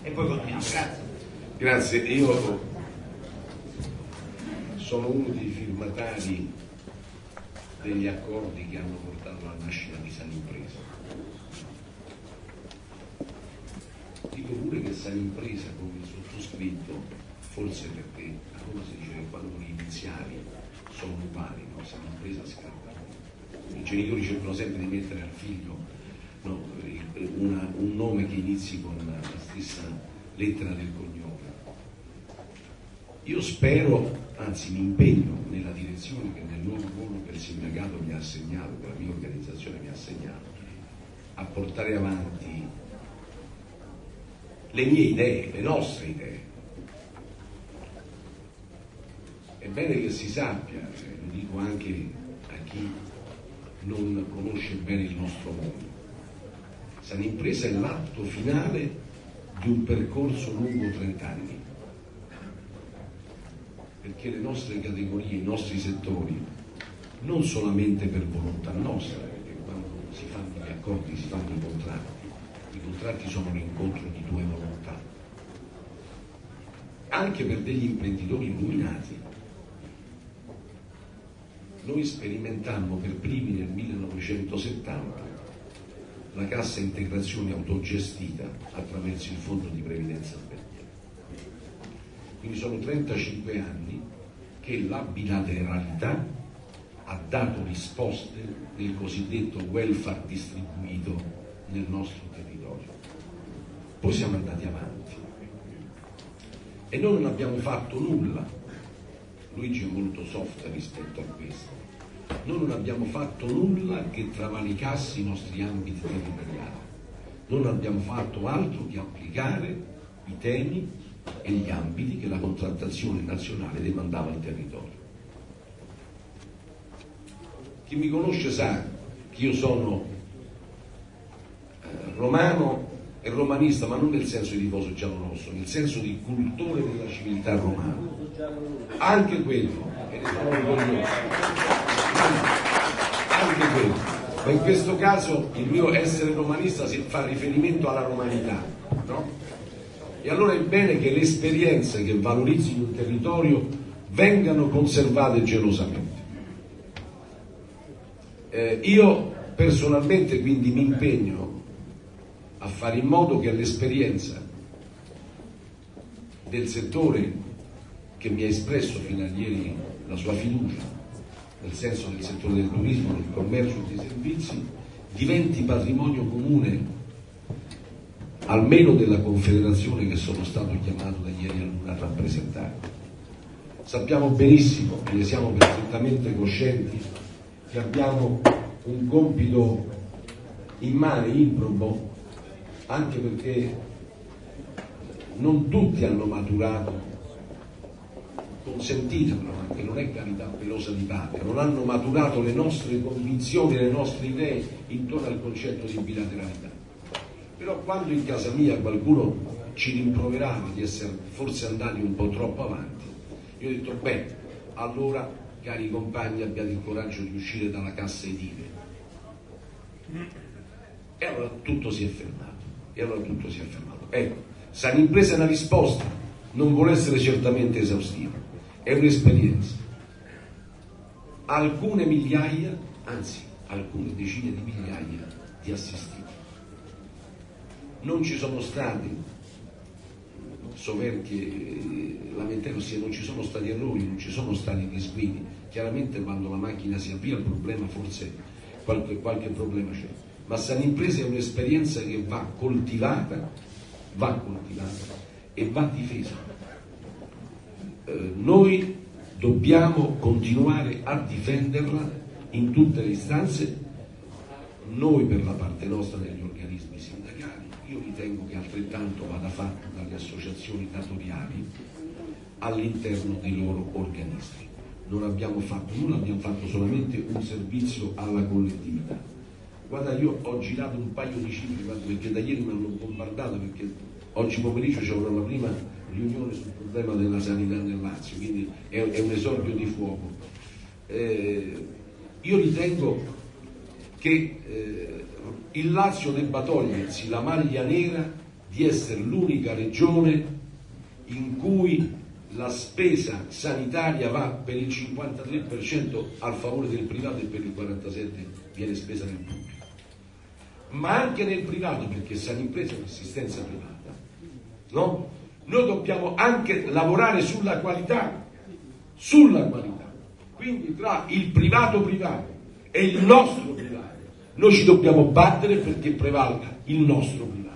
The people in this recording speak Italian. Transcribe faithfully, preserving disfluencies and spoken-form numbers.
e poi continuiamo. Grazie. Grazie, io sono uno dei firmatari degli accordi che hanno portato alla nascita di Sanimpresa. Dico pure che Sanimpresa, come sottoscritto, forse perché a Roma si dice che quando gli iniziali sono uguali, no? Sanimpresa scatta. I genitori cercano sempre di mettere al figlio, no, una, un nome che inizi con la stessa lettera del cognome. Io spero, anzi mi impegno nella direzione che nel nuovo ruolo che il sindacato mi ha assegnato, che la mia organizzazione mi ha assegnato, a portare avanti le mie idee, le nostre idee. È bene che si sappia, lo dico anche a chi non conosce bene il nostro mondo, Sanimpresa è l'atto finale di un percorso lungo trent'anni, perché le nostre categorie, i nostri settori, non solamente per volontà nostra, perché quando si fanno gli accordi si fanno i contratti, i contratti sono l'incontro di due volontà, anche per degli imprenditori illuminati. Noi sperimentammo per primi nel millenovecentosettanta la cassa integrazione autogestita attraverso il fondo di previdenza alberghiera. Quindi sono trentacinque anni che la bilateralità ha dato risposte nel cosiddetto welfare distribuito nel nostro territorio. Poi siamo andati avanti e noi non abbiamo fatto nulla. Luigi è molto soft rispetto a questo. Noi non abbiamo fatto nulla che travalicasse i nostri ambiti territoriali. Non abbiamo fatto altro che applicare i temi e gli ambiti che la contrattazione nazionale demandava al territorio. Chi mi conosce sa che io sono eh, romano e romanista, ma non nel senso di tifoso giallo-rosso, nel senso di cultore della civiltà romana. Anche quello, e ne sono orgoglioso. Anche quello. Ma in questo caso il mio essere romanista si fa riferimento alla romanità, no? E allora è bene che le esperienze che valorizzino il territorio vengano conservate gelosamente. Eh, io personalmente quindi mi impegno a fare in modo che l'esperienza del settore che mi ha espresso fino a ieri la sua fiducia, nel senso del settore del turismo, del commercio e dei servizi, diventi patrimonio comune almeno della Confederazione che sono stato chiamato da ieri a Luna a rappresentare. Sappiamo benissimo e ne siamo perfettamente coscienti che abbiamo un compito immane, improbo, anche perché non tutti hanno maturato, consentitemelo, anche non è carità pelosa di patria, non hanno maturato le nostre convinzioni, le nostre idee intorno al concetto di bilateralità. Però quando in casa mia qualcuno ci rimproverava di essere forse andati un po' troppo avanti, io ho detto, beh, allora cari compagni abbiate il coraggio di uscire dalla cassa edile. E allora tutto si è fermato. E allora tutto si è fermato. Ecco, Sanimpresa è una risposta, non vuole essere certamente esaustiva, è un'esperienza. Alcune migliaia, anzi alcune decine di migliaia di assistiti. Non ci sono stati soverchie, lamentele, ossia non ci sono stati errori, non ci sono stati disguidi. Chiaramente quando la macchina si avvia il problema, forse qualche, qualche problema c'è. Ma Sanimpresa è un'esperienza che va coltivata, va coltivata e va difesa. Eh, noi dobbiamo continuare a difenderla in tutte le istanze, noi per la parte nostra negli organismi sindacali. Io ritengo che altrettanto vada fatto dalle associazioni datoriali all'interno dei loro organismi. Non abbiamo fatto nulla, abbiamo fatto solamente un servizio alla collettività. Guarda, io ho girato un paio di cifre, perché da ieri mi hanno bombardato, perché oggi pomeriggio c'è una prima riunione sul problema della sanità nel Lazio, quindi è, è un esordio di fuoco. Eh, io ritengo che eh, il Lazio debba togliersi la maglia nera di essere l'unica regione in cui la spesa sanitaria va per il cinquantatré per cento a favore del privato e per il quarantasette per cento viene spesa nel pubblico. Ma anche nel privato, perché Sanimpresa è un'assistenza privata, no? Noi dobbiamo anche lavorare sulla qualità, sulla qualità. Quindi tra il privato privato e il nostro privato noi ci dobbiamo battere perché prevalga il nostro privato.